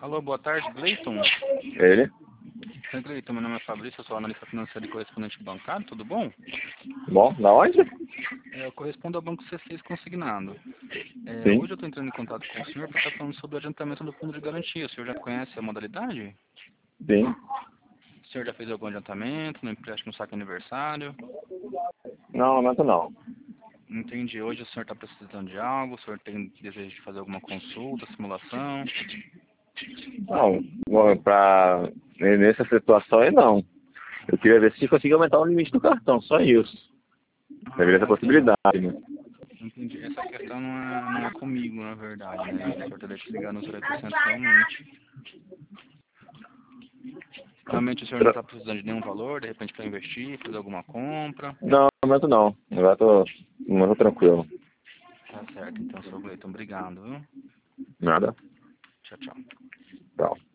Alô, boa tarde, Gleiton. Ele? Oi, Gleiton, meu nome é Fabrício, eu sou analista financeiro e correspondente bancário, tudo bom? Bom, da onde? Eu correspondo ao Banco C6 Consignado. Sim, Hoje eu estou entrando em contato com o senhor para estar falando sobre o adiantamento do fundo de garantia. O senhor já conhece a modalidade? sim. O senhor já fez algum adiantamento no empréstimo saque aniversário? Não, no momento não. Entendi. Hoje o senhor está precisando de algo? O senhor tem desejo de fazer alguma consulta, simulação? Não, nessa situação aí não. Eu queria ver se conseguia aumentar o limite do cartão, só isso. Deveria ter Entendi. possibilidade, né? Entendi. Essa questão não é comigo, na verdade, né? O senhor teria que ligar nos 0800 realmente. Realmente o senhor não está precisando de nenhum valor, de repente para investir, fazer alguma compra. Não, no momento não. Agora tô tranquilo. Tá certo, então, senhor Gleiton, obrigado, viu? Nada. Tchau, tchau. Tchau.